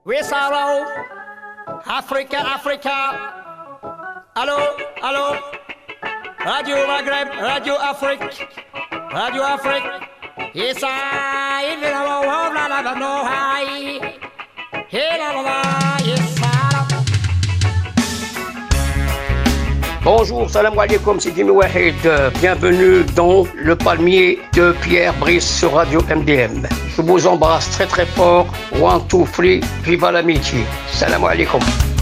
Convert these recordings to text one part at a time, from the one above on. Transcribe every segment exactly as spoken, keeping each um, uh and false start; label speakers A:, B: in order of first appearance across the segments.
A: We sorrow, Africa, Africa. Allô, allô. Radio Maghreb, Radio Afrique, Radio Afrique. Yes, I know la la la no high. Hey la la la, yes,
B: Bonjour, salam alaikum, c'est Jimmy Wahid. Bienvenue dans le palmier de Pierre Brice sur Radio M D M. Je vous embrasse très très fort. One, two, three, viva l'amitié. Salam alaikum.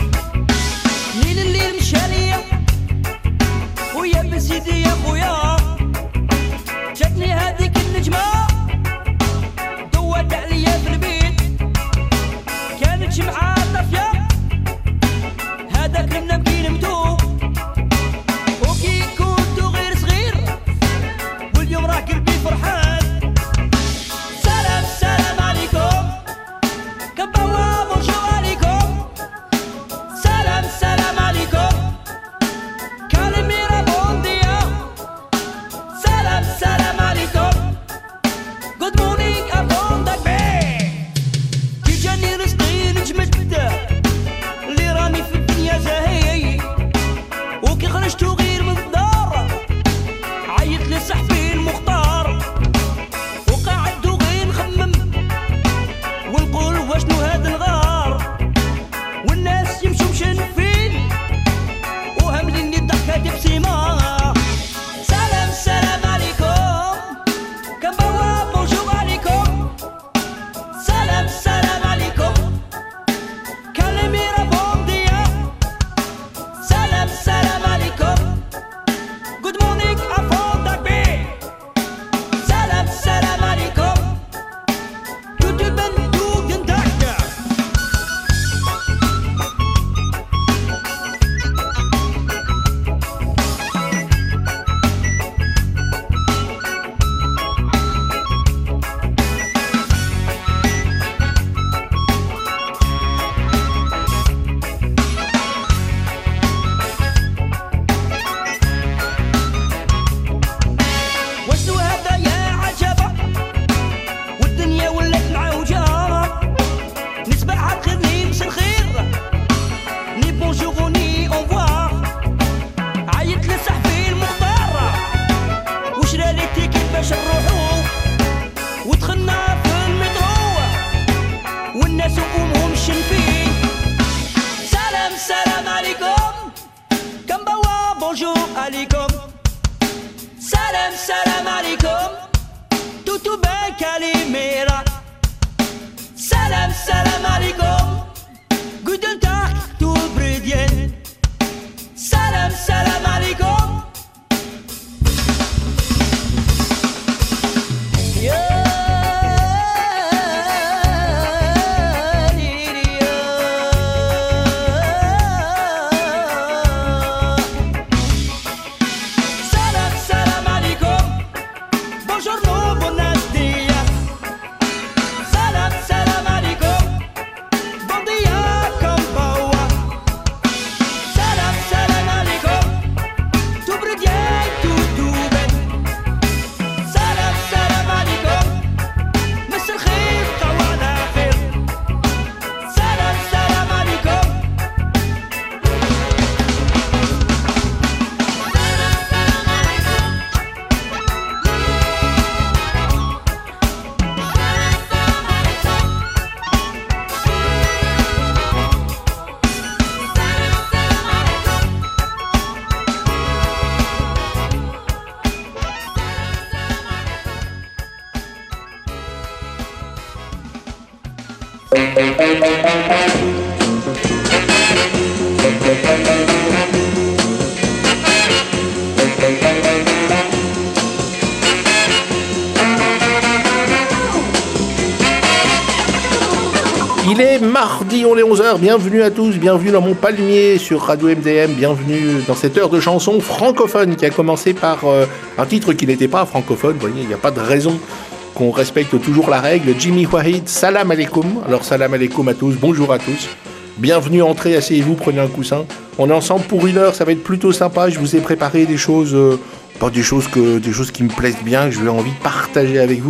C: Il est mardi, on est onze heures, bienvenue à tous, bienvenue dans mon palmier sur Radio M D M, bienvenue dans cette heure de chansons francophones qui a commencé par euh, un titre qui n'était pas francophone, vous voyez, il n'y a pas de raison qu'on respecte toujours la règle. Jimmy Wahid, salam alaikum, alors salam alaikum à tous, bonjour à tous, bienvenue, entrez, asseyez-vous, prenez un coussin, on est ensemble pour une heure, ça va être plutôt sympa, je vous ai préparé des choses, euh, pas des choses, que, des choses qui me plaisent bien, que j'ai envie de partager avec vous.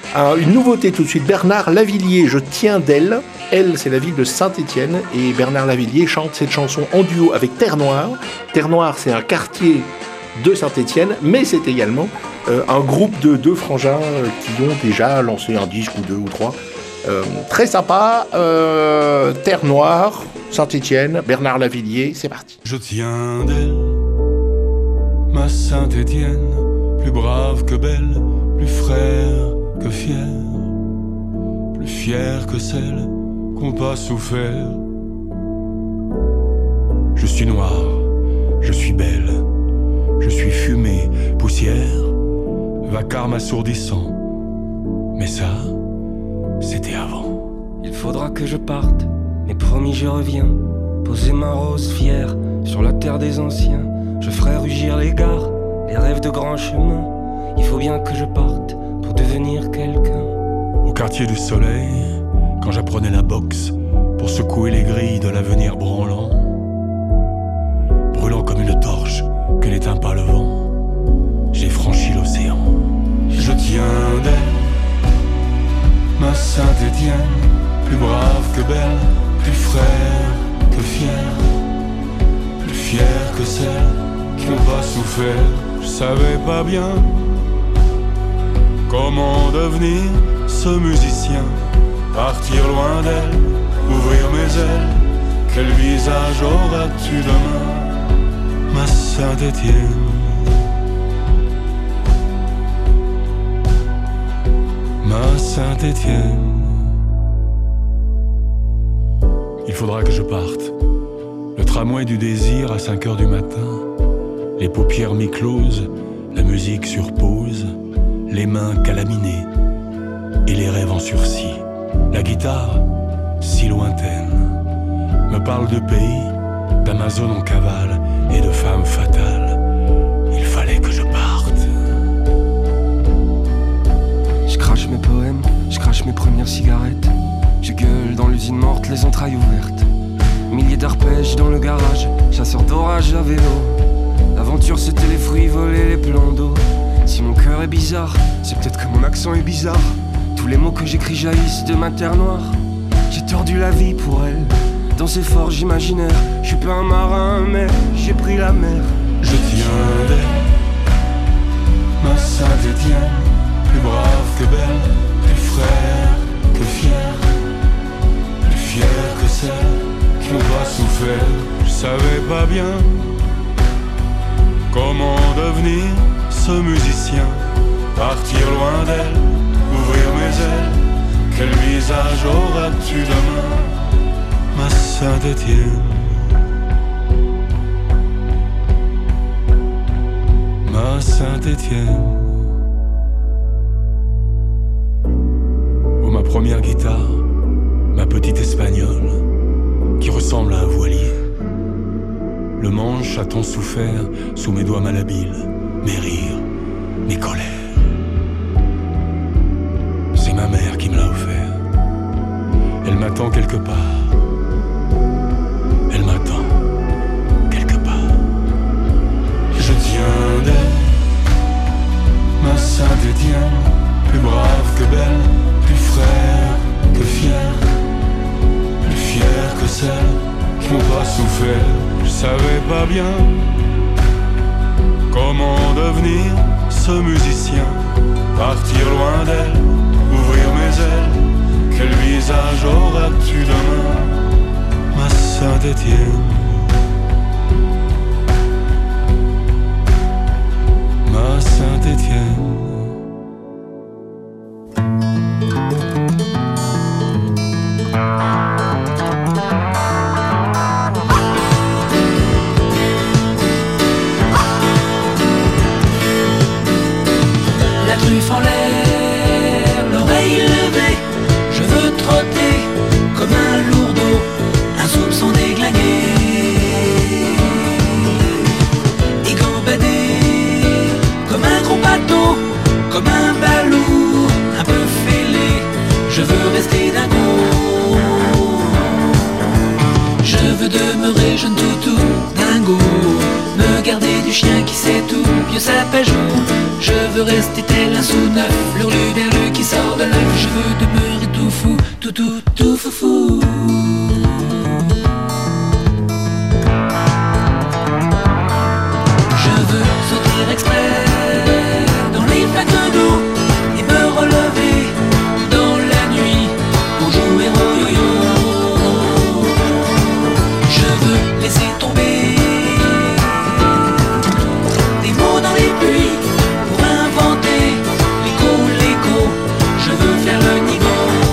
C: Euh, une nouveauté tout de suite, Bernard Lavillier, Je tiens d'elle. Elle, c'est la ville de Saint-Étienne et Bernard Lavillier chante cette chanson en duo avec Terre Noire. Terre Noire, c'est un quartier de Saint-Étienne, mais c'est également euh, un groupe de deux frangins euh, qui ont déjà lancé un disque ou deux ou trois. Euh, très sympa, euh, Terre Noire, Saint-Étienne, Bernard Lavillier, c'est parti.
D: Je tiens d'elle, ma Saint-Étienne, plus brave que belle, plus frère que fier, plus fier que celle qu'on pas souffert. Je suis noir, je suis belle, je suis fumée, poussière, vacarme assourdissant. Mais ça, c'était avant.
E: Il faudra que je parte, mais promis je reviens. Poser ma rose fière sur la terre des anciens. Je ferai rugir les gares, les rêves de grands chemins. Il faut bien que je parte pour devenir quelqu'un.
D: Au quartier du soleil, quand j'apprenais la boxe, pour secouer les grilles de l'avenir branlant, brûlant comme une torche que n'éteint pas le vent, j'ai franchi l'océan. Je tiens d'elle, ma Saint-Étienne, plus brave que belle, plus frère que fier, plus fier que celles qui n'ont pas souffert. Je savais pas bien comment devenir ce musicien, partir loin d'elle, ouvrir mes ailes. Quel visage auras-tu demain, ma Saint-Étienne? Ma Saint-Étienne. Il faudra que je parte. Le tramway du désir à cinq heures du matin, les paupières mi-closes, la musique sur pause, les mains calaminées et les rêves en sursis. La guitare, si lointaine, me parle de pays, d'Amazon en cavale et de femmes fatales. Il fallait que je parte.
E: Je crache mes poèmes, je crache mes premières cigarettes. Je gueule dans l'usine morte, les entrailles ouvertes. Milliers d'arpèges dans le garage, chasseur d'orage à vélo. L'aventure c'était les fruits volés, les plans d'eau. Si mon cœur est bizarre, c'est peut-être que mon accent est bizarre. Tous les mots que j'écris jaillissent de ma terre noire. J'ai tordu la vie pour elle, dans ces forges imaginaires. Je suis pas un marin mais j'ai pris la mer.
D: Je tiens d'elle, ma Saint-Étienne, plus brave que belle, plus frère que fier, plus fier que celle qui n'ont pas souffert. Je savais pas bien comment devenir ce musicien, partir loin d'elle, ouvrir mes ailes. Quel visage auras-tu demain, ma Saint-Étienne? Ma Saint-Étienne. Oh, ma première guitare, ma petite espagnole, qui ressemble à un voilier. Le manche a tant souffert sous mes doigts malhabiles, mes rires, mes colères. C'est ma mère qui me l'a offert. Elle m'attend quelque part. Elle m'attend quelque part. Je tiens d'elle, ma Saint-Étienne, plus brave que belle, plus frère que fier, plus fier que celles qui n'ont pas souffert. Je savais pas bien comment devenir ce musicien, partir loin d'elle, ouvrir mes ailes. Quel visage auras-tu demain, ma Saint-Étienne? Ma Saint-Étienne.
F: Truffe en l'air, l'oreille levée, je veux trotter comme un lourdeau, un soupçon déglingué et gambader comme un gros bateau, comme un balourd un peu fêlé. Je veux rester dingo, je veux demeurer jeune toutou dingo, me garder du chien qui sait tout, mieux sa Peugeot. Je veux rester tel un sous-neuf, l'hurluberlu qui sort de foufou. Je veux sauter exprès dans les flaques d'eau et me relever dans la nuit pour jouer au yo-yo. Je veux laisser tomber des mots dans les pluies pour inventer l'écho, l'écho. Je veux faire le nigo.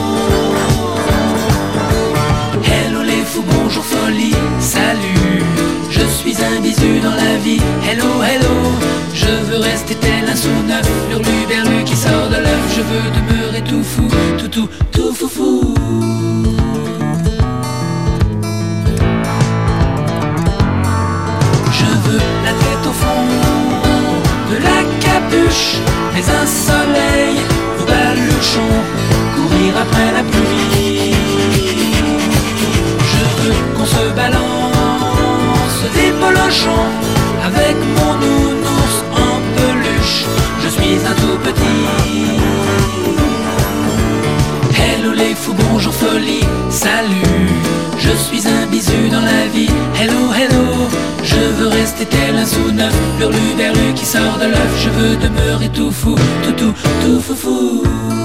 F: Hello les fous, bonjour folie, salut. Je suis un bisu dans la vie, hello, hello. Je veux rester tel un sous-neuf, hurluberlu qui sort de l'œuf. Je veux demeurer tout fou, tout tout, tout fou fou. Je veux la tête au fond de la capuche, mais un soleil au baluchon, courir après la pluie. Je veux qu'on se balance des polochons avec mon nounours en peluche. Je suis un tout petit. Hello les fous, bonjour folie, salut. Je suis un bisu dans la vie, hello, hello. Je veux rester tel un sous-neuf, hurluberlu qui sort de l'œuf. Je veux demeurer tout fou, tout tout, tout fou fou.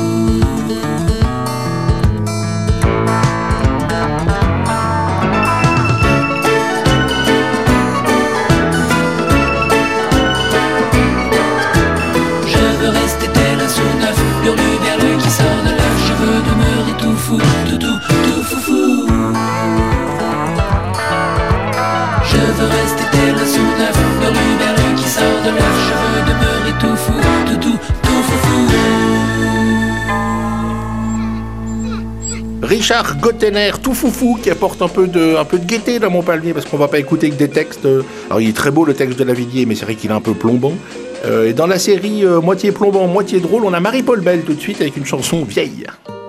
C: Richard Gottener, tout foufou, qui apporte un peu de, un peu de gaieté dans mon palmier, parce qu'on va pas écouter que des textes. Alors il est très beau le texte de Lavilliers, mais c'est vrai qu'il est un peu plombant. Euh, et dans la série euh, moitié plombant, moitié drôle, on a Marie-Paul Bell tout de suite avec une chanson vieille.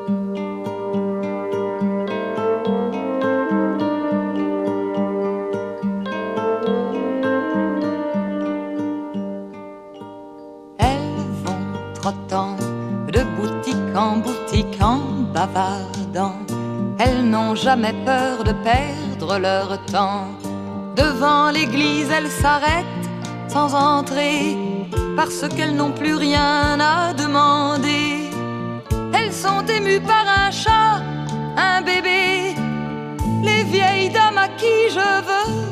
G: Elles vont trottant de boutique en boutique en bavardant. Elles n'ont jamais peur de perdre leur temps. Devant l'église, elles s'arrêtent sans entrer, parce qu'elles n'ont plus rien à demander. Elles sont émues par un chat, un bébé, les vieilles dames à qui je veux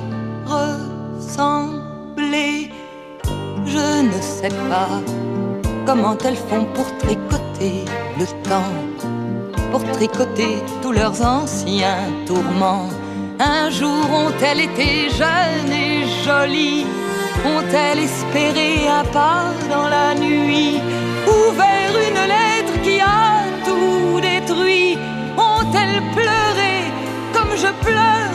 G: ressembler. Je ne sais pas comment elles font pour tricoter le temps, pour tricoter tous leurs anciens tourments. Un jour ont-elles été jeunes et jolies, ont-elles espéré un pas dans la nuit, ouvert une lettre qui a tout détruit? Ont-elles pleuré comme je pleure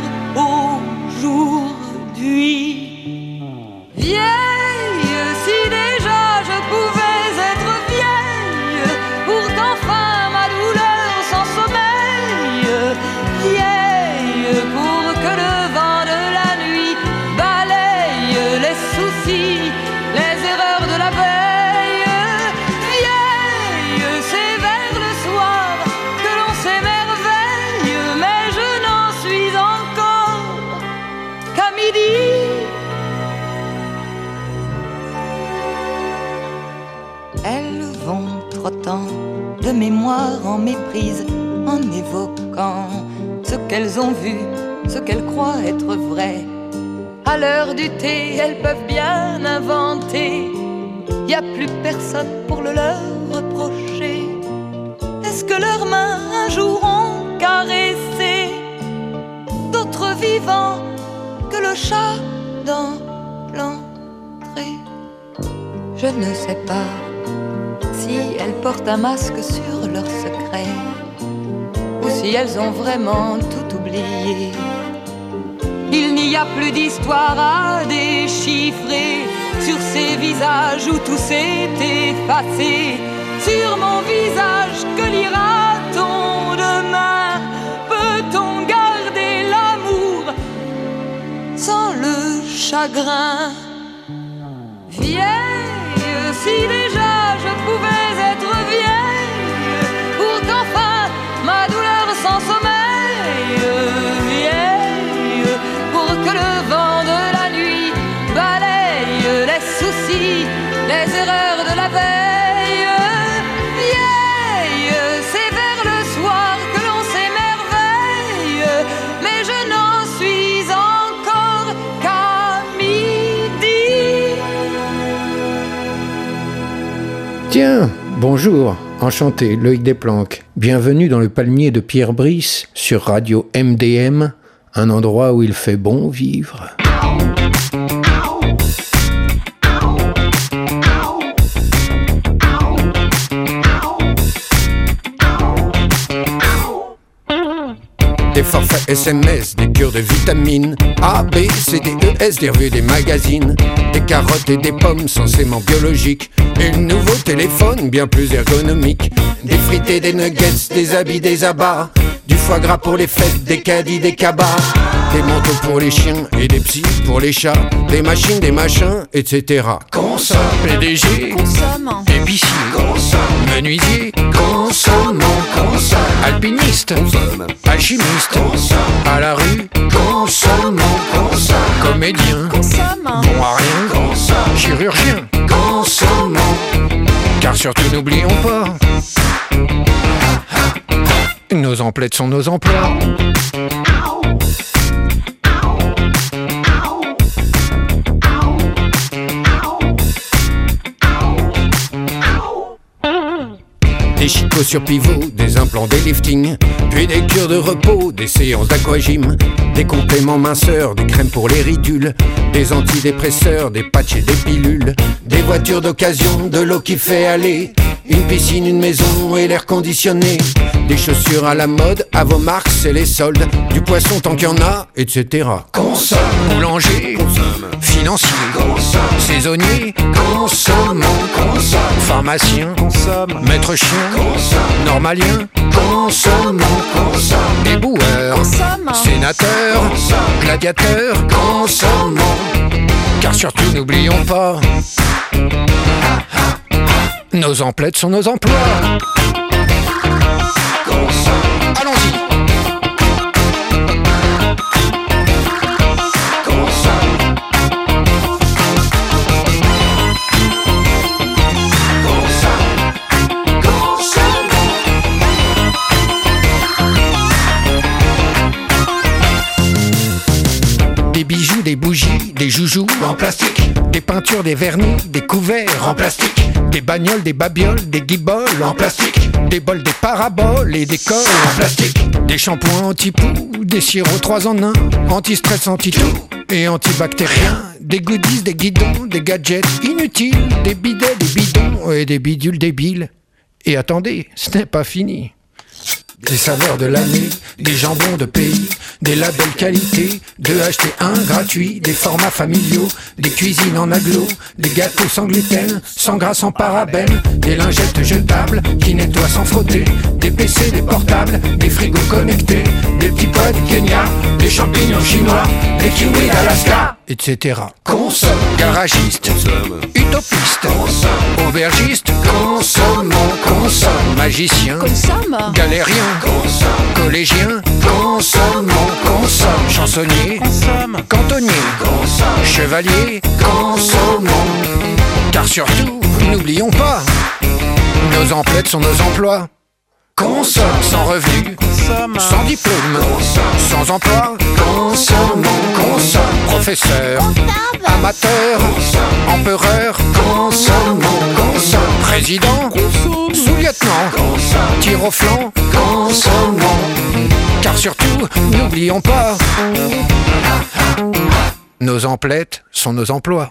G: aujourd'hui? Vieille, si déjà je pouvais être vieille, pour qu'enfin ma douleur s'en sommeille. Vieille, pour que le vent de la nuit balaye les soucis, les erreurs de la veille. Vieille, c'est vers le soir que l'on s'émerveille, mais je n'en suis encore qu'à midi. Elles vont trottant de mémoire en méprise, en évoquant ce qu'elles ont vu, ce qu'elles croient être vrai. À l'heure du thé, elles peuvent bien inventer, y a plus personne pour le leur reprocher. Est-ce que leurs mains un jour ont caressé d'autres vivants que le chat dans l'entrée? Je ne sais pas si elles portent un masque sur leurs secrets, ou si elles ont vraiment tout oublié. Il n'y a plus d'histoire à déchiffrer sur ces visages où tout s'est effacé. Sur mon visage, que lira-t-on demain? Peut-on garder l'amour sans le chagrin? Vieille, si déjà je pouvais être vieille, pour qu'enfin ma douleur s'en sommeille.
H: Tiens, bonjour, enchanté, Loïc Desplanques. Bienvenue dans le palmier de Pierre Brice sur Radio M D M, un endroit où il fait bon vivre.
I: Des forfaits S M S, des cures de vitamines A, B, C, D, E, S, des revues, des magazines, des carottes et des pommes censément biologiques, un nouveau téléphone bien plus ergonomique, des frites et des nuggets, des habits, des abats, du foie gras pour les fêtes, des caddies, des cabas, des manteaux pour les chiens et des psys pour les chats, des machines, des machins, et cetera. Consomme, P D G, consomme, épicier, consomme, menuisier, consomme, consomme, alpiniste, consomme, alchimiste, consomme, à la rue, consomme, consomme, comédien, consomme, bon à rien, consomme, chirurgien, consomme, car surtout n'oublions pas, nos emplettes sont nos emplois. Des chicots sur pivot, des implants, des liftings, puis des cures de repos, des séances d'aquagym, des compléments minceurs, des crèmes pour les ridules, des antidépresseurs, des patchs et des pilules, des voitures d'occasion, de l'eau qui fait aller, une piscine, une maison et l'air conditionné, des chaussures à la mode, à vos marques, c'est les soldes, du poisson tant qu'il y en a, et cetera. Consomme, boulanger, consomme, financier, consomme, saisonnier, consomme, consomme, pharmacien, consomme, maître chien, consomme, normalien, consomme, consomme, éboueur, consomme, sénateur, consomme, gladiateur, consomme, car surtout n'oublions pas, nos emplettes sont nos emplois. Consomme. Allons-y. Consomme. Consomme. Consomme. Des bijoux, des bougies, des joujoux en plastique, des peintures, des vernis, des couverts en plastique, des bagnoles, des babioles, des guiboles en plastique, des bols, des paraboles et des cols en plastique, des shampoings anti-poux, des sirops trois en un, anti-stress, anti-tout et antibactériens, des goodies, des guidons, des gadgets inutiles, des bidets, des bidons et des bidules débiles. Et attendez, ce n'est pas fini. Des saveurs de l'année, des jambons de pays, des labels qualité, de acheter un gratuit, des formats familiaux, des cuisines en aglo, des gâteaux sans gluten, sans gras, sans parabènes, des lingettes jetables qui nettoient sans frotter, des P C, des portables, des frigos connectés, des petits pois du Kenya, des champignons chinois, des kiwis d'Alaska, et cetera. Consomme, garagiste, consomme, utopiste, consomme, aubergiste, consomme, consomme, magicien, consomme, galérien, consomme, collégien, consomme, consomme, chansonnier, consomme, cantonnier, consomme, chevalier, consomme, car surtout, n'oublions pas, nos emplettes sont nos emplois. Consomme, sans revenu, consomme, sans diplôme, consomme, sans emploi, consomme, consomme, professeur, consomme, amateur, consomme, empereur, consomme, consomme, président, consomme, sous-lieutenant, consomme, tir au flanc, consomme, car surtout, n'oublions pas, nos emplettes sont nos emplois.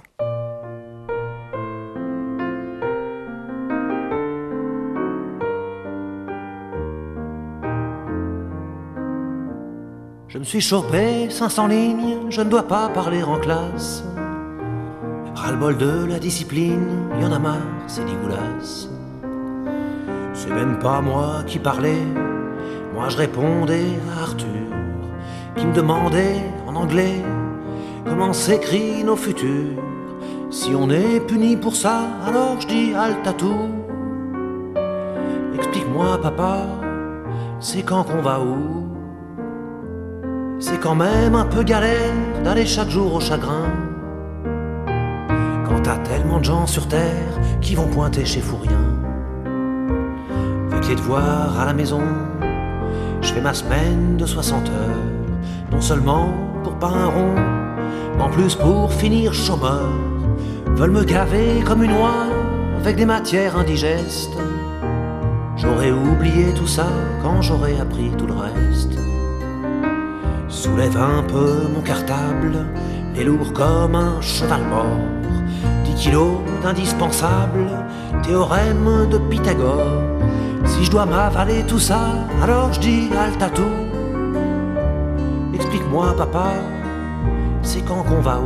J: Je me suis chopé cinq cents lignes, je ne dois pas parler en classe. Ras-le-bol de la discipline, y en a marre, c'est dégueulasse. C'est même pas moi qui parlais, moi je répondais à Arthur, qui me demandait en anglais comment s'écrit nos futurs. Si on est puni pour ça, alors je dis halte à tout. Explique-moi papa, c'est quand qu'on va où? C'est quand même un peu galère d'aller chaque jour au chagrin. Quand t'as tellement de gens sur terre qui vont pointer chez Fourien. Avec les devoirs à la maison, je fais ma semaine de soixante heures. Non seulement pour pas un rond, mais en plus pour finir chômeur. Veulent me gaver comme une oie avec des matières indigestes. J'aurais oublié tout ça quand j'aurais appris tout le reste. Soulève un peu mon cartable, les lourd comme un cheval mort. Dix kilos d'indispensable, théorème de Pythagore. Si je dois m'avaler tout ça, alors je dis halte à tout. Explique-moi papa, c'est quand qu'on va où?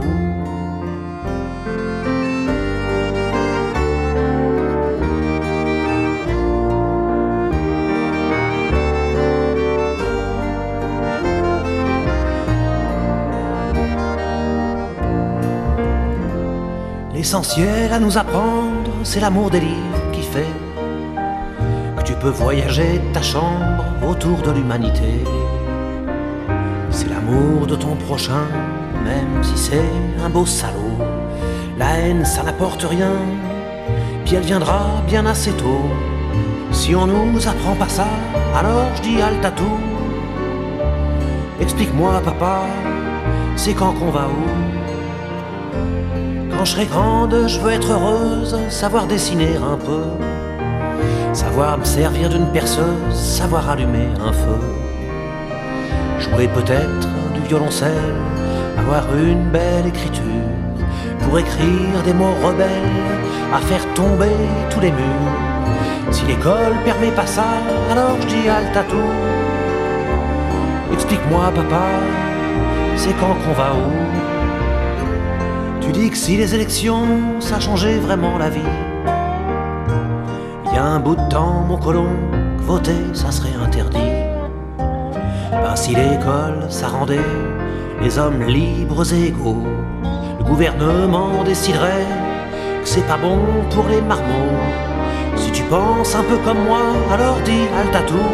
J: L'essentiel à nous apprendre, c'est l'amour des livres qui fait que tu peux voyager de ta chambre autour de l'humanité. C'est l'amour de ton prochain, même si c'est un beau salaud. La haine, ça n'apporte rien, puis elle viendra bien assez tôt. Si on nous apprend pas ça, alors je dis halte à tout. Explique-moi papa, c'est quand qu'on va où? Quand je serai grande, je veux être heureuse, savoir dessiner un peu, savoir me servir d'une perceuse, savoir allumer un feu, jouer peut-être du violoncelle, avoir une belle écriture, pour écrire des mots rebelles, à faire tomber tous les murs. Si l'école permet pas ça, alors je dis halte à tout. Explique-moi papa, c'est quand qu'on va où? Tu dis que si les élections, ça changeait vraiment la vie. Il y a un bout de temps, mon colon, que voter, ça serait interdit. Ben si l'école, ça rendait les hommes libres et égaux, le gouvernement déciderait que c'est pas bon pour les marmots. Si tu penses un peu comme moi, alors dis halte à tout.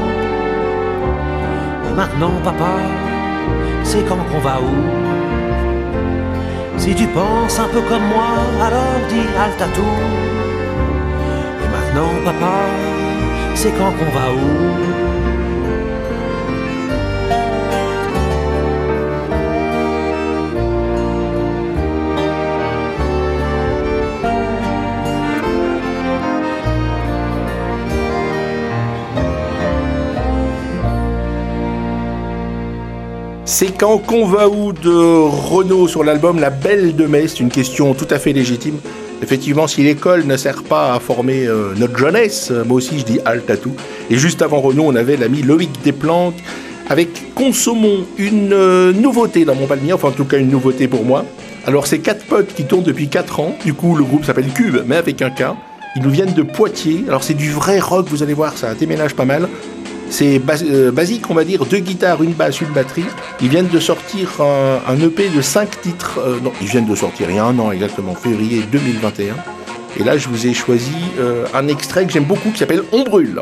J: Et maintenant papa, c'est quand qu'on va où? Si tu penses un peu comme moi, alors dis halte à tout. Et maintenant papa, c'est quand qu'on va où?
C: C'est quand qu'on va où de Renaud sur l'album La Belle de Mai. C'est une question tout à fait légitime. Effectivement, si l'école ne sert pas à former euh, notre jeunesse, euh, moi aussi je dis halte à tout. Et juste avant Renaud, on avait l'ami Loïc Desplanques avec Consommons, une euh, nouveauté dans mon palmier, enfin en tout cas une nouveauté pour moi. Alors c'est quatre potes qui tournent depuis quatre ans. Du coup le groupe s'appelle Cube, mais avec un K. Ils nous viennent de Poitiers. Alors c'est du vrai rock, vous allez voir, ça déménage pas mal. C'est bas- euh, basique, on va dire, deux guitares, une basse, une batterie. Ils viennent de sortir un, un E P de cinq titres. Euh, non, ils viennent de sortir il y a un an exactement, février deux mille vingt et un. Et là, je vous ai choisi euh, un extrait que j'aime beaucoup qui s'appelle On brûle.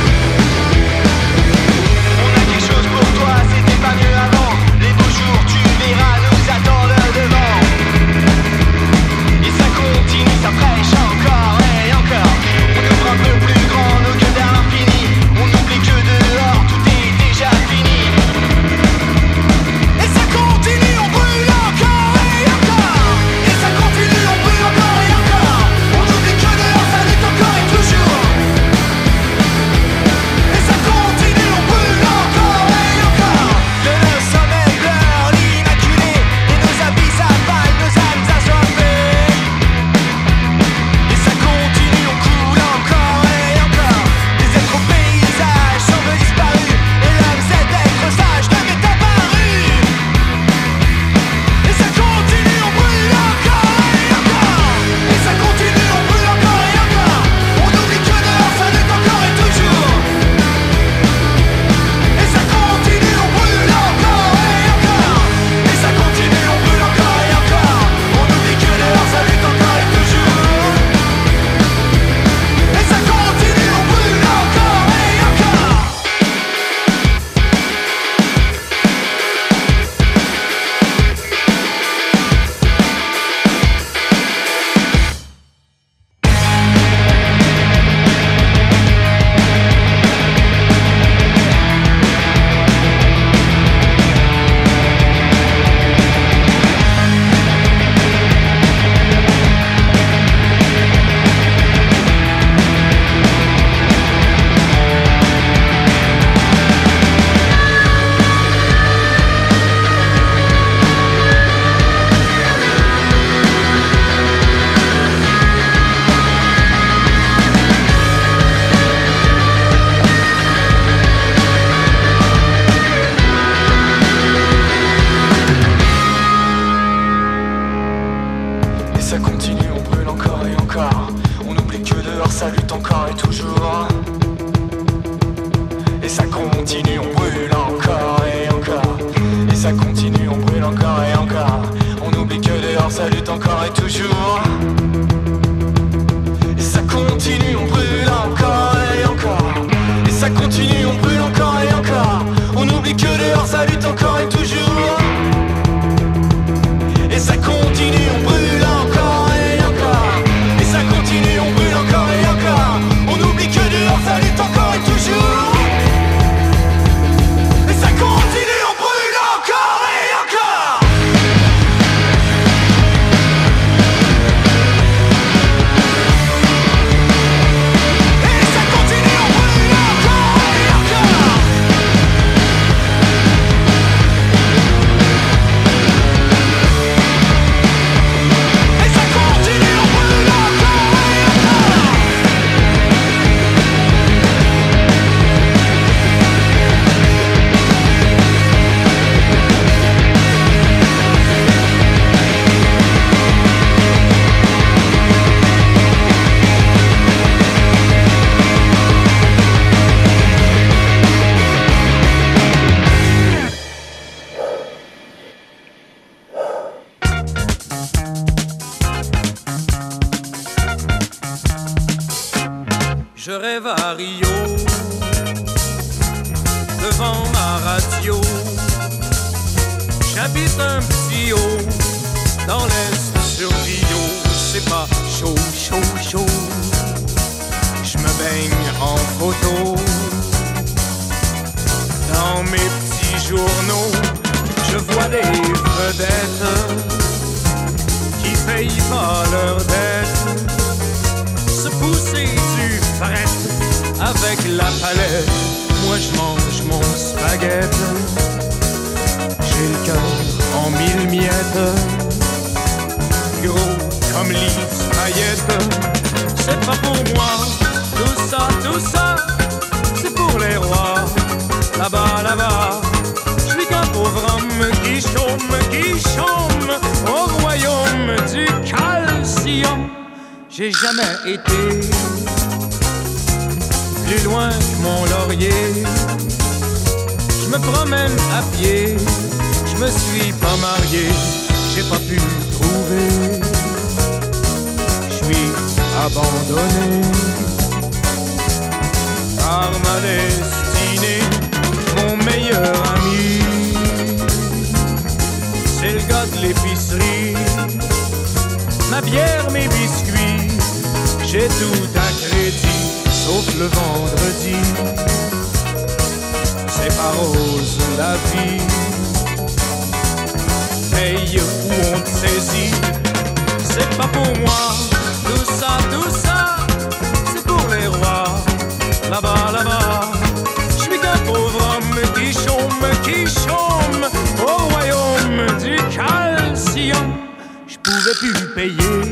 K: On a quelque chose pour toi, c'était pas mieux avant. Les beaux jours, tu
D: ça continue, on brûle encore et encore. On oublie que dehors ça lutte encore et toujours. Et ça continue, on brûle encore et encore. Et ça continue, on brûle encore et encore. On oublie que dehors ça lutte encore et toujours. Et ça continue, on brûle encore et encore. Et ça continue, on brûle encore et encore. On oublie que dehors ça lutte encore et toujours. Et ça continue, on brûle encore et encore. Et ça continue, on brûle encore et encore. On oublie que dehors ça lutte encore et toujours. Et ça continue, on brûle encore et encore. Et ça continue, on brûle encore et encore. Et ça continue, on brûle encore et encore.
F: Je rêve à Rio, devant ma radio. J'habite un petit haut, dans l'est sur Rio. C'est pas chaud, chaud, chaud. Je me baigne en photo. Dans mes petits journaux, je vois des vedettes qui payent pas leurs dettes, se pousser du fret avec la palette. Moi je mange mon spaghette. J'ai le cœur en mille miettes, gros comme l'Yves paillettes. C'est pas pour moi, tout ça, tout ça, c'est pour les rois. Là-bas, là-bas, je suis qu'un pauvre homme qui chôme, qui chôme au royaume du calcium. J'ai jamais été plus loin que mon laurier. Je me promène à pied, je me suis pas marié, j'ai pas pu trouver. Je suis abandonné par ma destinée. Mon meilleur ami, c'est le gars de l'épicerie. Ma bière, mes biscuits, j'ai tout à crédit, sauf le vendredi. C'est pas rose la vie, paye ou on te saisit. C'est pas pour moi, tout ça, tout ça, c'est pour les rois. Là-bas, là-bas, je suis qu'un pauvre homme qui chôme, qui chôme au royaume du calcium. Je pouvais plus payer,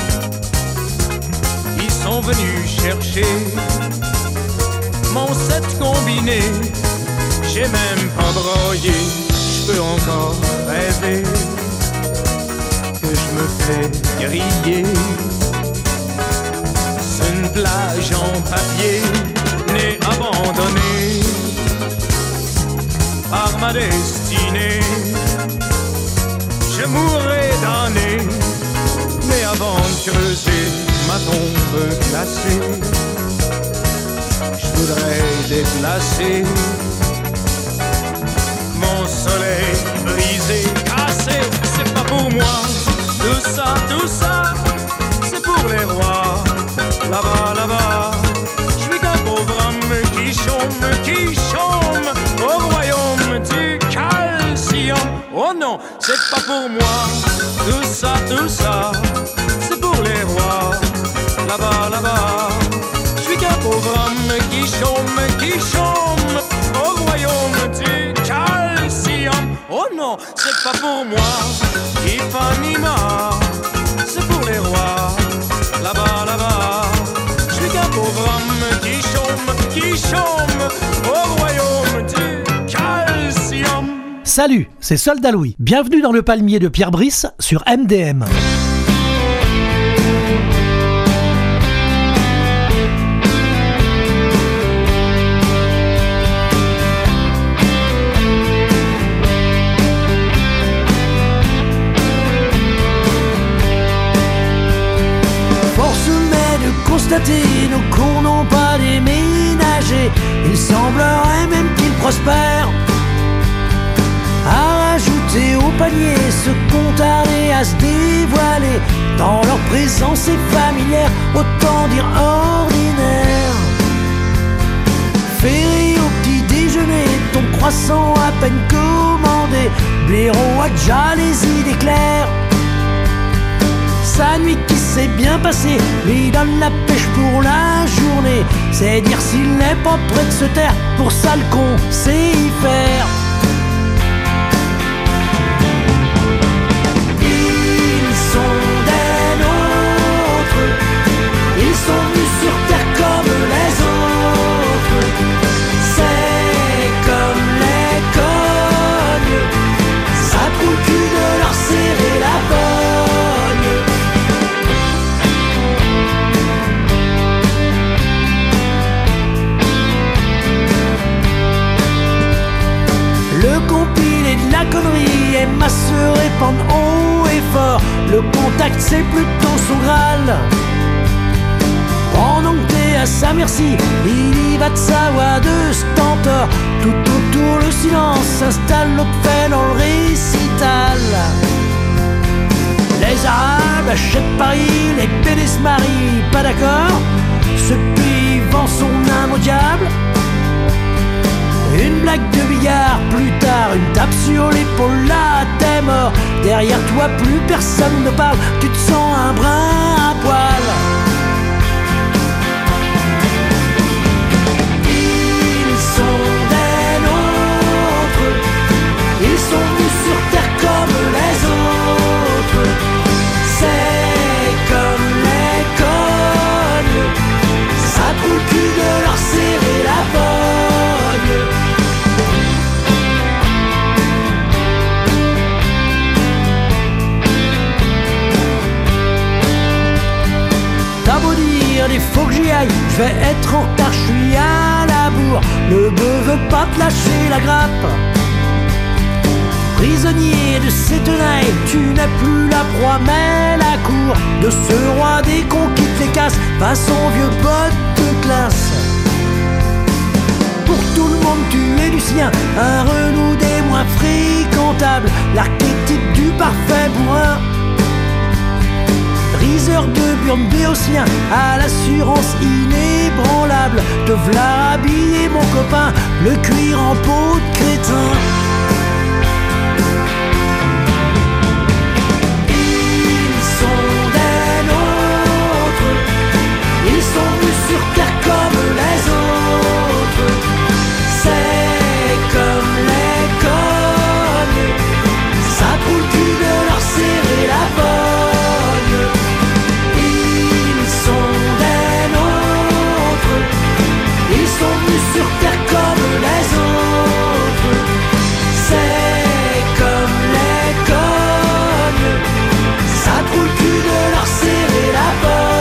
F: ils sont venus chercher mon set combiné. J'ai même pas broyé, je peux encore rêver que je me fais griller. C'est une plage en papier, né abandonné par ma destinée. Je mourrai damné, mais avant de creuser ma tombe glacée, je voudrais déplacer mon soleil brisé, cassé. C'est pas pour moi, tout ça, tout ça, c'est pour les rois. Là-bas, là-bas, je suis qu'un pauvre homme qui chôme, qui chôme au royaume du calcium. Oh non, c'est pas pour moi, tout ça, tout ça, c'est pour les rois. Là-bas, là-bas, je suis qu'un pauvre homme qui chôme, qui chôme au royaume du calcium. Oh non, c'est pas pour moi, Ipanema, c'est pour les rois. Là-bas, là-bas, je suis qu'un pauvre homme qui chôme, qui chôme au royaume du calcium.
K: Salut, c'est Soldat Louis. Bienvenue dans le palmier de Pierre Brice sur M D M.
J: constaté, nos cours n'ont pas déménagé. Il semblerait même qu'ils prospèrent. À rajouter au panier ceux qu'on tardé à se dévoiler. Dans leur présence est familière, autant dire ordinaire. Ferré au petit déjeuner, ton croissant à peine commandé. Blaireau a déjà les idées claires. Sa nuit qui s'est bien passée lui donne la pêche pour la journée. C'est dire s'il n'est pas prêt de se taire, pour ça le con sait y faire. Ils sont des nôtres, ils sont venus sur terre comme les autres. C'est comme les cognes, ça trouve le cul de leur serrer la pogne. Le compilé de la connerie aime à se répandre haut et fort. Le contact c'est plutôt son Graal. Pendant que t'es à sa merci, il y va de sa voix de stentor. Tout autour le silence s'installe, l'autre fait dans le récital. Les Arabes achètent Paris, les P D se marient, pas d'accord. Ce pays vend son âme au diable. Une blague de billard, plus tard une tape sur l'épaule, là t'es mort. Derrière toi plus personne ne parle, tu te sens un brin à poil. Ils sont des nôtres, ils sont venus sur terre comme les autres. C'est comme les cognes, ça trouve le cul de leur serrer la pogne. T'as beau dire, il faut que j'y aille, je vais être en retard, je suis à la bourre. Le bœuf veut pas te lâcher la grappe. Prisonnier de ces tenailles, tu n'es plus la proie mais la cour de ce roi des cons qui te les casse, pas son vieux pote de classe. Pour tout le monde tu es du sien, un Renaud des moins fréquentables, l'archétype du parfait bourrin. Riseur de burne béotien, à l'assurance inébranlable. Te v'là habillé mon copain, le cuir en peau de crétin. Ils sont des nôtres, ils sont venus sur terre comme les autres. C'est comme les cognes, ça trouve le cul de leur serrer la pogne. Ils sont des nôtres, ils sont venus sur terre comme les autres. C'est comme les cognes, ça trouve le cul de leur serrer la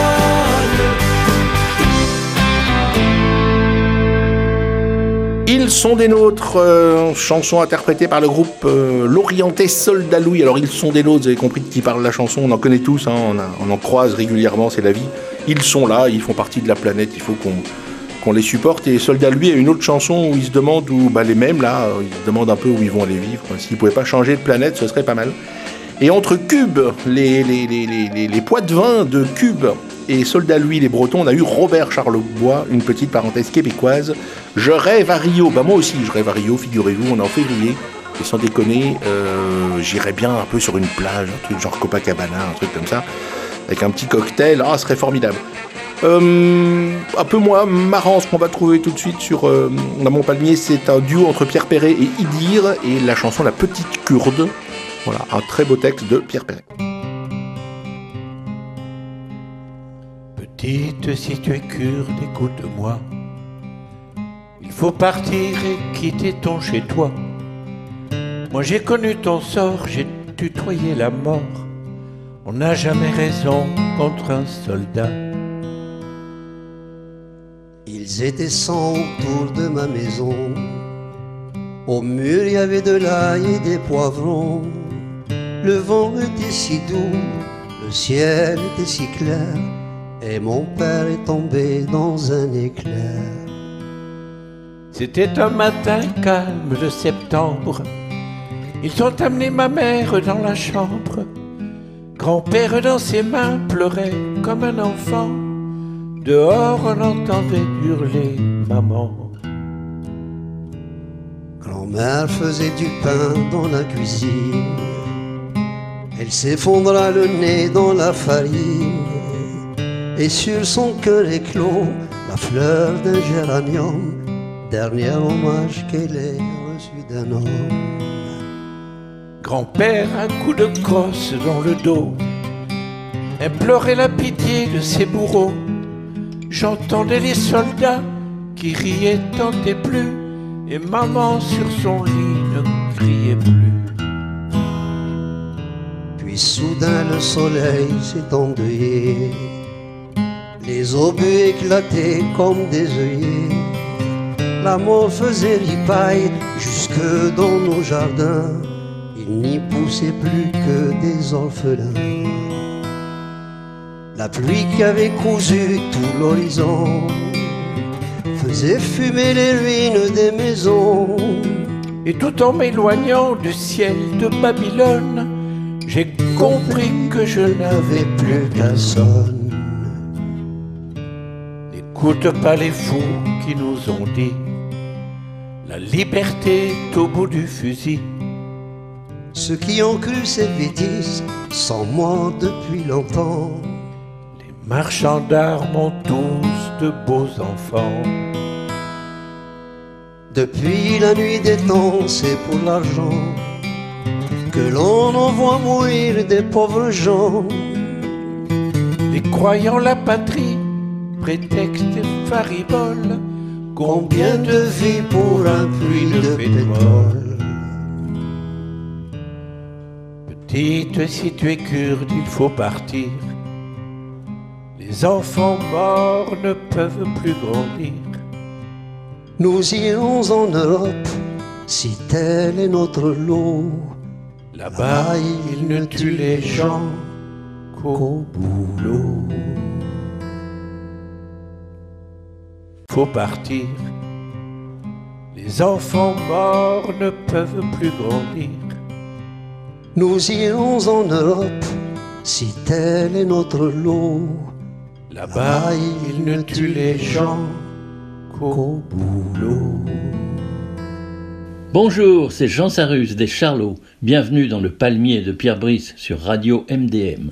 J: pogne.
C: Ils sont des nôtres, euh, chanson interprétée par le groupe euh, Lorientais Soldat Louis. Alors ils sont des nôtres, vous avez compris de qui parle la chanson, on en connaît tous, hein, on, a, on en croise régulièrement, c'est la vie. Ils sont là, ils font partie de la planète, il faut qu'on, qu'on les supporte. Et Soldat Louis a une autre chanson où ils se demandent, où, bah, les mêmes là, ils se demandent un peu où ils vont aller vivre. S'ils ne pouvaient pas changer de planète, ce serait pas mal. Et entre Cube, les, les, les, les, les, les poids de vin de Cube et Soldat Louis, les Bretons, on a eu Robert Charlebois, une petite parenthèse québécoise. Je rêve à Rio. Bah moi aussi, je rêve à Rio, figurez-vous, on est en février. Et sans déconner, euh, j'irais bien un peu sur une plage, un truc genre Copacabana, un truc comme ça, avec un petit cocktail, ah, ce serait formidable. Euh, un peu moins marrant, ce qu'on va trouver tout de suite sur euh, dans mon palmier, c'est un duo entre Pierre Perret et Idir, et la chanson La Petite Kurde. Voilà, un très beau texte de Pierre Perret.
K: Petite, si tu es kurde, écoute-moi. Il faut partir et quitter ton chez-toi. Moi j'ai connu ton sort, j'ai tutoyé la mort. On n'a jamais raison contre un soldat.
L: Ils étaient cent autour de ma maison. Au mur il y avait de l'ail et des poivrons. Le vent était si doux, le ciel était si clair. et mon père est tombé dans un éclair.
K: C'était un matin calme de septembre. Ils ont amené ma mère dans la chambre. Grand-père dans ses mains pleurait comme un enfant. Dehors on entendait hurler maman.
L: Grand-mère faisait du pain dans la cuisine. Elle s'effondra le nez dans la farine. Et sur son cœur éclos la fleur d'un géranium. Dernier hommage qu'elle ait reçu d'un homme.
K: Grand-père, un coup de crosse dans le dos, implorait la pitié de ses bourreaux. J'entendais les soldats qui riaient tant et plus, et maman sur son lit ne criait plus.
L: Puis soudain le soleil s'est endeuillé, les obus éclataient comme des œillets. La mort faisait ripaille jusque dans nos jardins. Il n'y poussait plus que des orphelins. La pluie qui avait cousu tout l'horizon faisait fumer les ruines des maisons.
K: Et tout en m'éloignant du ciel de Babylone, j'ai compris que je n'avais plus personne. N'écoute pas les fous qui nous ont dit la liberté est au bout du fusil.
L: Ceux qui ont cru ces bêtises sont morts depuis longtemps.
K: Les marchands d'armes ont tous de beaux enfants.
L: Depuis la nuit des temps, c'est pour l'argent que l'on envoie mourir des pauvres gens.
K: Les croyants la patrie, prétexte et faribole.
L: Combien de vies pour un puits de pétrole?
K: Petite, si tu es kurde, il faut partir. Les enfants morts ne peuvent plus grandir.
L: Nous irons en Europe, si tel est notre lot.
K: Là-bas, ils ne tuent les gens qu'au boulot. Faut partir. Les enfants morts ne peuvent plus grandir.
L: Nous irons en Europe, si tel est notre lot.
K: Là-bas, ils ne tuent les gens qu'au boulot.
M: Bonjour, c'est Jean Sarrus des Charlots. Bienvenue dans le palmier de Pierre Brice sur Radio M D M.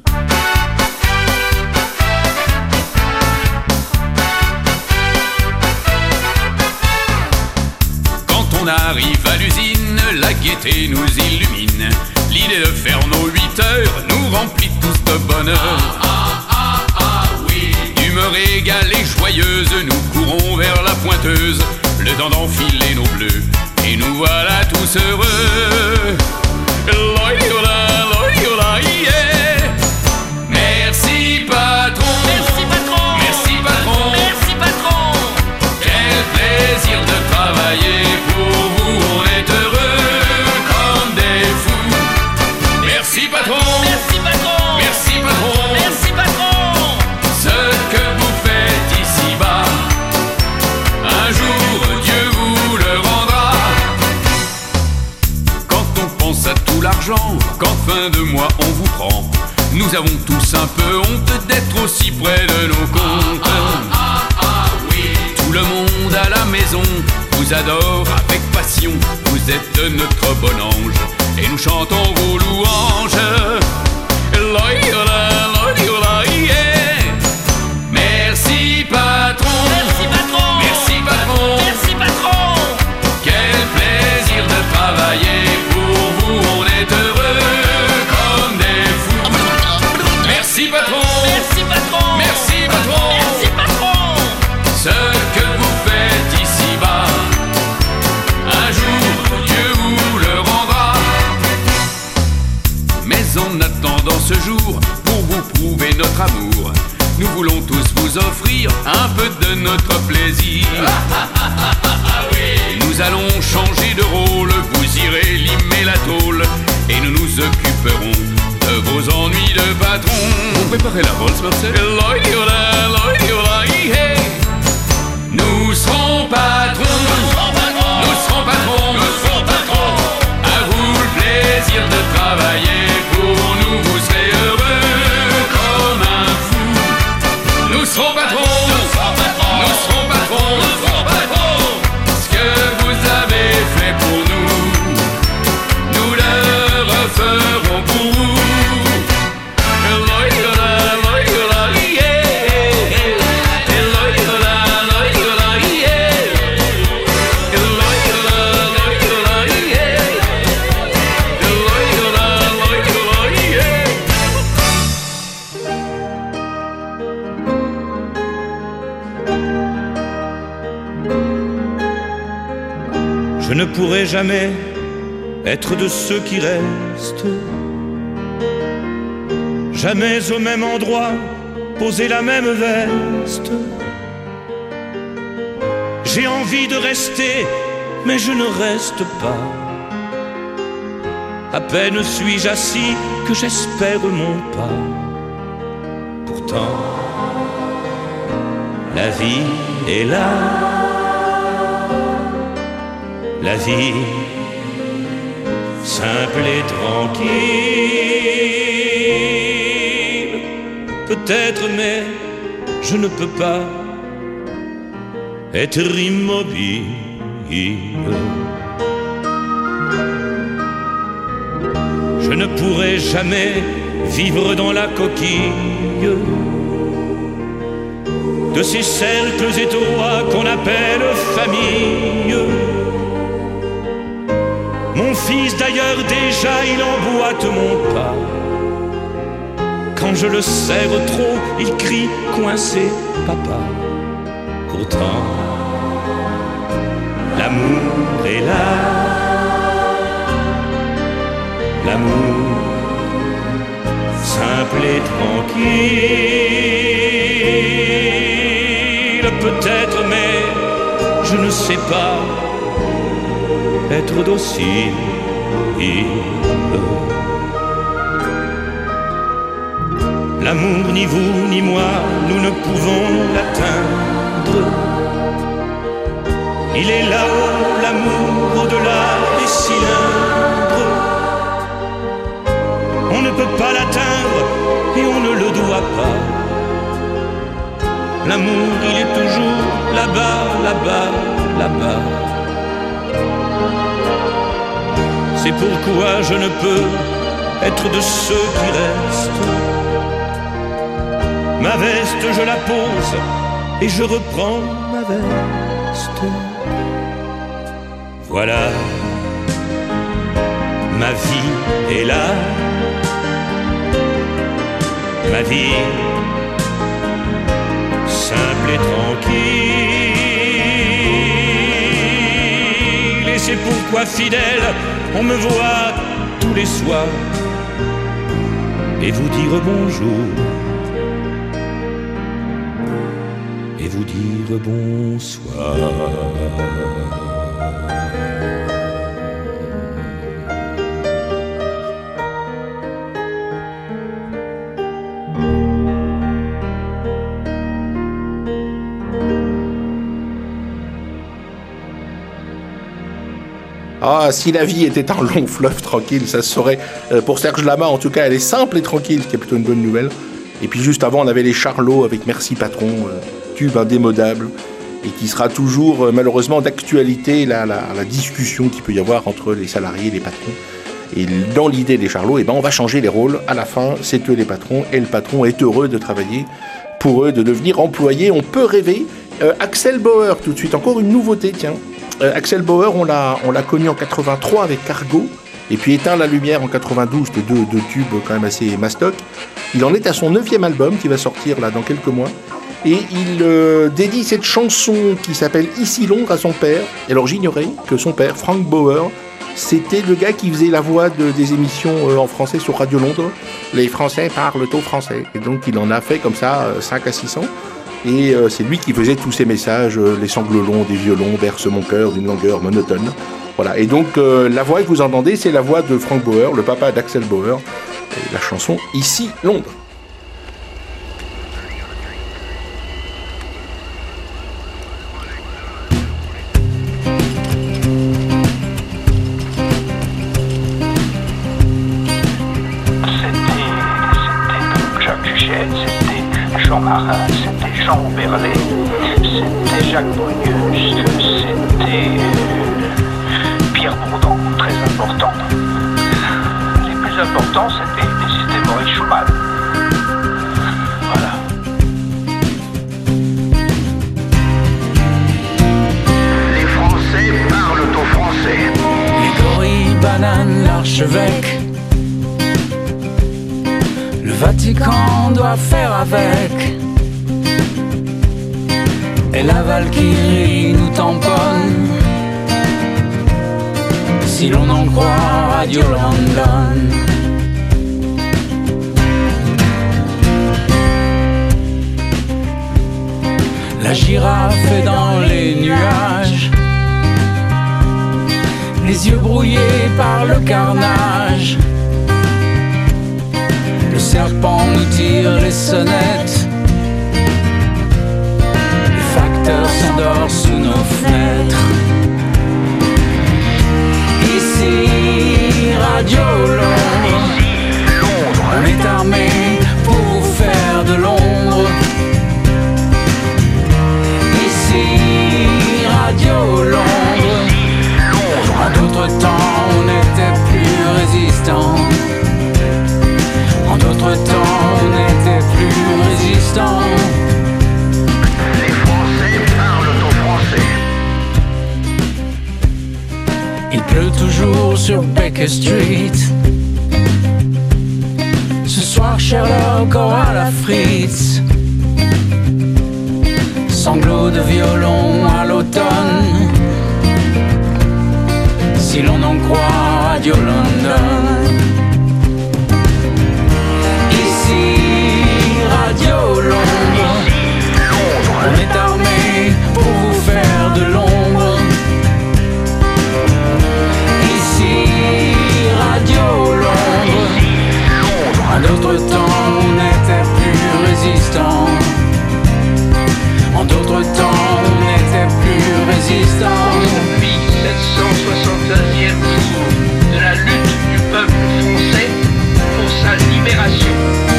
N: On arrive à l'usine, la gaieté nous illumine. L'idée de faire nos huit heures nous remplit tous de bonheur. Ah, ah, ah, ah, oui. D'humeur égale et joyeuse, nous courons vers la pointeuse, le temps d'enfiler nos bleus, et nous voilà tous heureux. Loyola, loyola, yeah. Merci patron, merci patron, merci patron, merci patron. Quel plaisir de travailler pour vous, on est heureux comme des fous. Merci patron, merci patron, merci patron, merci patron. Ce que vous faites ici-bas, un jour Dieu vous le rendra. Quand on pense à tout l'argent qu'en fin de mois on vous prend, nous avons tous un peu honte d'être aussi près de nos comptes. Ah, ah, ah, ah, oui. Tout le monde à la maison vous adore avec passion. Vous êtes notre bon ange et nous chantons vos louanges. Loyola, loyola, yeah. Merci patron, merci patron, merci patron, merci patron. Quel plaisir de travailler pour vous, on est heureux comme des fous. Merci patron, merci patron, merci patron, merci patron. Ce que vous faites ici-bas, un jour Dieu vous le rendra. Mais en attendant ce jour, pour vous prouver notre amour, nous voulons tous vous offrir un peu de notre plaisir. Nous allons changer de rôle, vous irez limer la tôle, et nous nous occuperons de vos ennuis de patron. Vous préparez la valse, Marcel? Nous serons patrons, nous serons patrons, nous serons patrons. À vous le plaisir de travailler pour nous, vous serez heureux comme un fou. Nous serons patrons, nous serons patrons, nous serons patrons, nous serons patrons. Ce que vous avez fait pour nous, nous le referons pour vous.
O: Je ne pourrai jamais être de ceux qui restent, jamais au même endroit, poser la même veste. J'ai envie de rester, mais je ne reste pas. À peine suis-je assis que j'espère mon pas. Pourtant, la vie est là. La vie, simple et tranquille, peut-être, mais je ne peux pas être immobile. Je ne pourrai jamais vivre dans la coquille de ces cercles étroits qu'on appelle famille. Mon fils d'ailleurs déjà il emboîte mon pas. Quand je le serre trop, il crie coincé papa. Pourtant, l'amour est là. L'amour, simple et tranquille, peut-être, mais je ne sais pas être docile. L'amour, ni vous ni moi, nous ne pouvons l'atteindre. Il est là-haut, l'amour, au-delà des cylindres. On ne peut pas l'atteindre et on ne le doit pas. L'amour, il est toujours là-bas, là-bas, là-bas. C'est pourquoi je ne peux être de ceux qui restent. Ma veste, je la pose et je reprends ma veste. Voilà, ma vie est là. Ma vie, simple et tranquille. Et c'est pourquoi, fidèle, on me voit tous les soirs et vous dire bonjour. Et vous dire bonsoir.
C: Ah, si la vie était un long fleuve tranquille, ça se saurait. Euh, pour Serge Lama, en tout cas, elle est simple et tranquille, ce qui est plutôt une bonne nouvelle. Et puis juste avant, on avait les Charlots avec Merci Patron, euh, tube indémodable, et qui sera toujours euh, malheureusement d'actualité, la, la, la discussion qu'il peut y avoir entre les salariés et les patrons. Et dans l'idée des Charlots, eh ben, on va changer les rôles. À la fin, c'est eux les patrons, et le patron est heureux de travailler pour eux, de devenir employé. On peut rêver. Euh, Axel Bauer, tout de suite, encore une nouveauté, tiens. Euh, Axel Bauer, on l'a, on l'a connu en quatre-vingt-trois avec Cargo, et puis Éteint la lumière en quatre-vingt-douze, de deux, deux tubes quand même assez mastoc. Il en est à son neuvième album qui va sortir là dans quelques mois, et il euh, dédie cette chanson qui s'appelle Ici Londres à son père. Et alors j'ignorais que son père, Frank Bauer, c'était le gars qui faisait la voix de, des émissions euh, en français sur Radio Londres. Les Français parlent au français, et donc il en a fait comme ça euh, cinq à six cents. Et euh, c'est lui qui faisait tous ces messages, euh, les sanglots longs des violons bercent mon cœur d'une longueur monotone. Voilà. Et donc euh, la voix que vous entendez, c'est la voix de Frank Bauer, le papa d'Axel Bauer. et la chanson Ici Londres.
P: Jean Marin, c'était Jean Berlet, c'était Jacques Brunius, c'était Pierre Bourdon, très important. Les plus importants, c'était, c'était Maurice Schumann. Voilà. Les Français parlent aux Français.
F: Les gorilles, bananes, l'archevêque. Le Vatican doit faire avec. Et la Valkyrie nous tamponne. Si l'on en croit Radio London. La girafe est dans les nuages, les yeux brouillés par le carnage. Le serpent nous tire les sonnettes. Le facteur s'endort sous nos fenêtres. Ici, Radio Londres. On est armé pour faire de l'ombre. Ici, Radio Londres. En d'autres temps, on n'était plus résistant. En d'autres temps, on n'était plus résistants.
P: Les Français parlent aux Français.
F: Il pleut toujours sur Baker Street. Ce soir, Sherlock aura la frite. Sanglots de violon à l'automne. Si l'on en croit Radio London. Radio Londres, on est armé pour vous faire de l'ombre. Ici, Radio Londres, en d'autres temps on n'était plus résistant. En d'autres temps on n'était plus résistant.
P: sept cent soixante-onzième jour de la lutte du peuple français pour sa libération.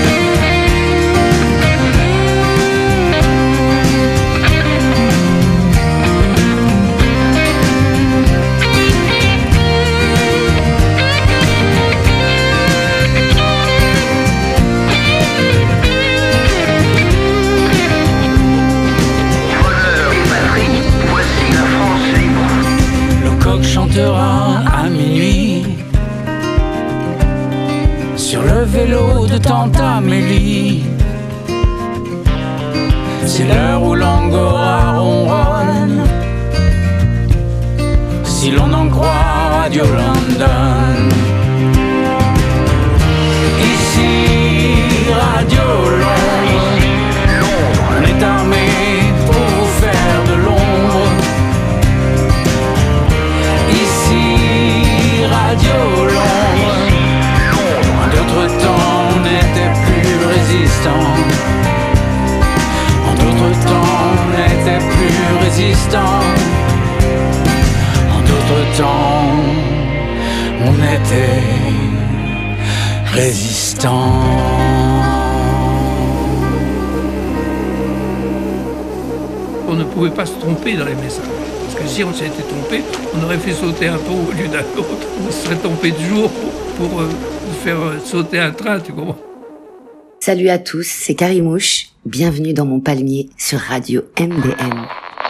F: Chantera à minuit sur le vélo de tante Amélie. C'est l'heure où l'angora ronronne. Si l'on en croit Radio London. Ici Radio Londres, on est armé pour vous faire de l'ombre. Radio Londres, en d'autres temps on n'était plus résistant. En d'autres temps on n'était plus résistant. En d'autres temps on était résistant.
Q: On ne pouvait pas se tromper dans les messages. Parce que si on s'était trompé, on aurait fait sauter un pont au lieu d'un autre. On se serait trompé de jour pour, pour euh, faire sauter un train, tu comprends.
R: Salut à tous, c'est Karimouche. Bienvenue dans mon palmier sur Radio M D M.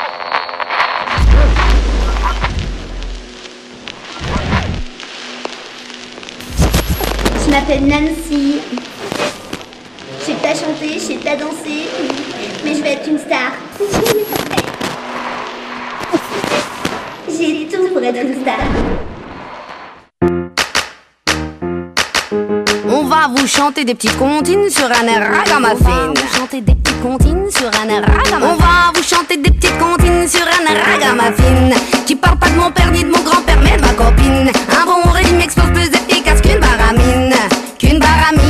S: Je m'appelle Nancy. Je sais pas chanter, je sais pas danser, mais je vais être une star. J'ai tout pour être une star.
T: On va vous chanter des petites comptines sur un air ragamuffin. On va vous chanter des petites comptines sur un air ragamuffin. On va vous chanter des petites comptines sur un air ragamuffin. Qui parle pas de mon père ni de mon grand-père mais de ma copine. Un bon régime explose plus efficace qu'une baramine. Qu'une baramine.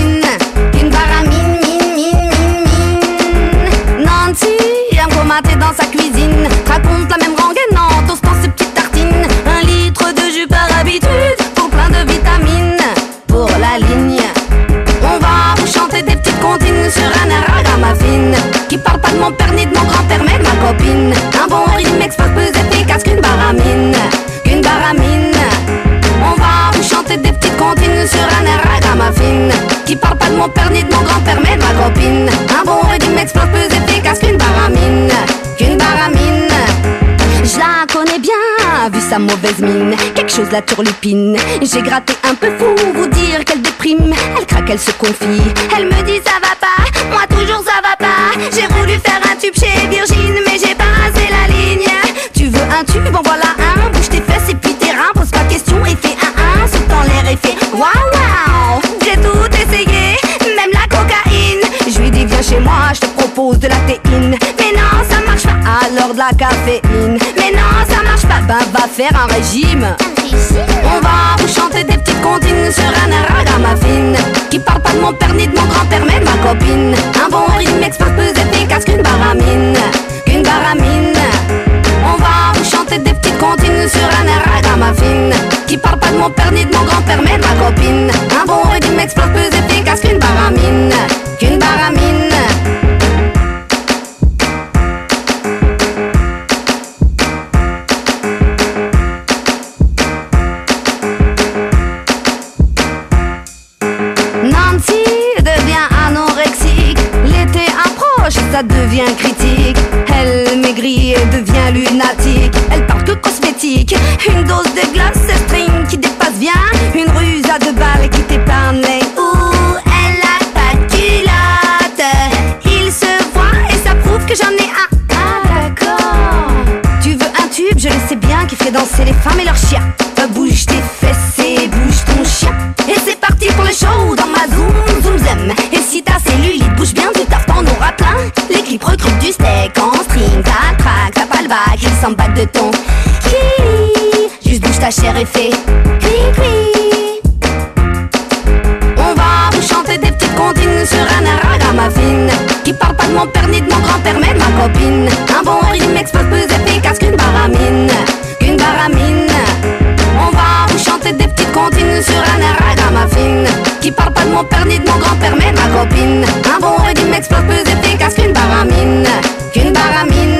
T: maté dans sa cuisine, raconte la même rengaine en toastant ses petites tartines. Un litre de jus par habitude, pour plein de vitamines, pour la ligne. On va vous chanter des petites comptines sur un air ragamuffin, qui parle pas de mon père ni de mon grand-père mais de ma copine. Un bon rythme express plus efficace qu'une baramine, qu'une baramine. On va vous chanter des petites comptines sur un air ragamuffin, qui parle pas de mon père ni de mon grand-père mais de ma copine. Un bon rythme express plus efficace qu'une baramine, qu'une baramine. Je la connais bien, vu sa mauvaise mine, quelque chose la turlupine. J'ai gratté un peu fou, vous dire qu'elle déprime. Elle craque, elle se confie, elle me dit ça va pas, moi toujours ça va pas. J'ai voulu faire un tube chez Virgin, mais j'ai pas passé la ligne. Tu veux un tube, en voilà un, bouge tes fesses et puis tes reins. Pose pas question et fais un un, saute dans l'air et fais waouh waouh. J'ai tout essayé, même la cocaïne. Je lui dis viens chez moi, je te propose de la théine. Mais non ça marche pas, alors de la caféine. Mais non ça marche pas, ben va faire un régime. On va vous chanter des petites comptines sur un air ragamuffin, qui parle pas de mon père ni de mon grand-père mais de ma copine. Un bon rythme express plus efficace qu'une baramine, qu'une baramine. On va vous chanter des petites comptines sur un air ragamuffin, qui parle pas de mon père ni de mon grand-père mais de ma copine. Un bon rythme express plus efficace qu'une baramine, qu'une baramine. Nancy devient anorexique, l'été approche, ça devient critique. Elle maigrit et devient lunatique, elle parle que cosmétique. Une dose de glace, ce string qui dépasse bien, une ruse à deux balles qui t'épargne les ouh. Elle a pas de culotte, il se voit et ça prouve que j'en ai un. Ah d'accord. Tu veux un tube, je le sais bien, qui fait danser les femmes et leurs chiens. Bouge tes fesses et bouge ton chien. Et c'est parti pour le show dans ma zoom zoom zoom. Et si ta cellulite bouge bien, du taf t'en auras plein. Les clips recrutent du steak en string. T'as le track, t'as pas le bac, ils s'en battent de ton qui. Juste bouge ta chair et fais cri cri. On va vous chanter des petites comptines sur un air ragamuffin, qui parle pas de mon père ni de mon grand-père mais de ma copine. Un bon rythme express plus efficace qu'une baramine, qu'une baramine. On va vous chanter des petites comptines sur un air ragamuffin, qui parle pas de mon père ni de mon grand-père mais de ma copine. Un bon rythme explose plus efficace qu'une baramine, qu'une baramine.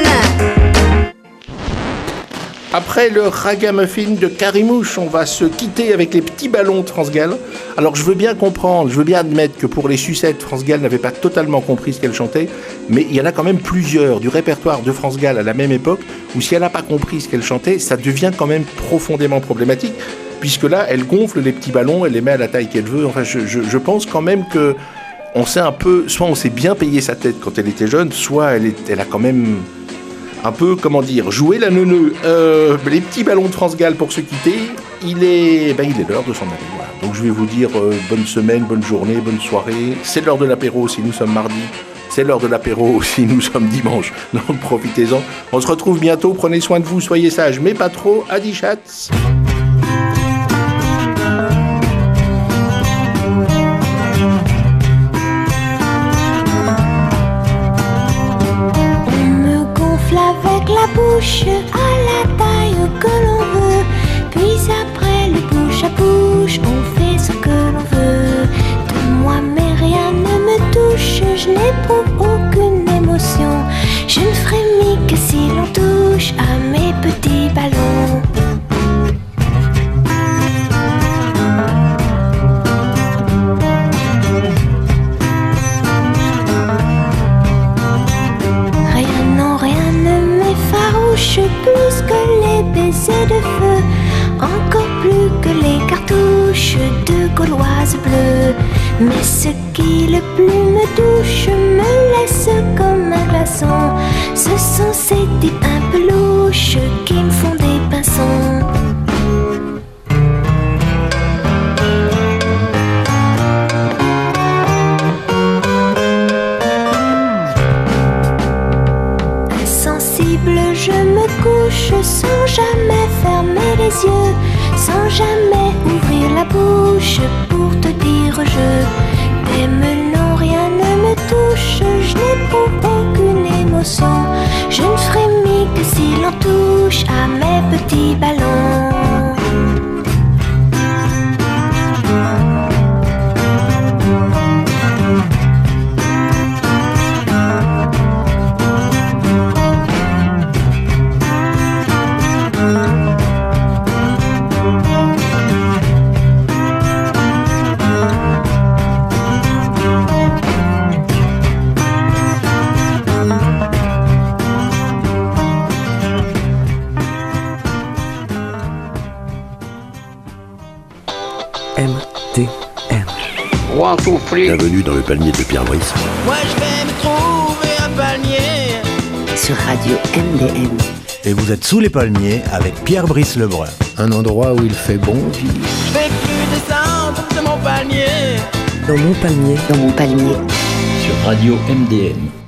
C: Après le ragamuffin de Carimouche, on va se quitter avec les petits ballons de France Gall. Alors je veux bien comprendre, je veux bien admettre que pour les sucettes, France Gall n'avait pas totalement compris ce qu'elle chantait, mais il y en a quand même plusieurs du répertoire de France Gall à la même époque, où si elle n'a pas compris ce qu'elle chantait, ça devient quand même profondément problématique, puisque là, elle gonfle les petits ballons, elle les met à la taille qu'elle veut. Enfin, je, je, je pense quand même que on sait un peu, soit on s'est bien payé sa tête quand elle était jeune, soit elle, est, elle a quand même un peu, comment dire, joué la neuneu. Euh, les petits ballons de France Gall pour se quitter, il est, ben, il est l'heure de s'en aller. Voilà. Donc je vais vous dire euh, bonne semaine, bonne journée, bonne soirée. C'est l'heure de l'apéro si nous sommes mardi. C'est l'heure de l'apéro si nous sommes dimanche. Donc profitez-en. On se retrouve bientôt. Prenez soin de vous, soyez sages, mais pas trop. Adi chats.
U: Avec la bouche à la taille que l'on veut, puis après le bouche à bouche, on fait ce que l'on veut. De moi mais rien ne me touche, je n'éprouve aucune émotion. Je ne frémis que si l'on touche à mes petits ballons. Plus que les baisers de feu, encore plus que les cartouches de Gauloises bleues. Mais ce qui le plus me touche, me laisse comme un glaçon. Ce sont ces types un peu louches qui me font des pinsons. Je me couche sans jamais fermer les yeux, sans jamais ouvrir la bouche pour te dire je t'aime. Non, rien ne me touche, je n'éprouve aucune émotion. Je ne frémis que si l'on touche à mes petits ballons.
A: M D M.
B: One, two, three.
V: Bienvenue dans le palmier de Pierre Brice.
F: Moi je vais me trouver un palmier
R: sur Radio M D M.
W: Et vous êtes sous les palmiers avec Pierre Brice Lebrun.
H: Un endroit où il fait bon vivre.
F: Je vais plus descendre de mon palmier.
A: Dans mon palmier.
R: Dans mon palmier.
M: Sur Radio M D M.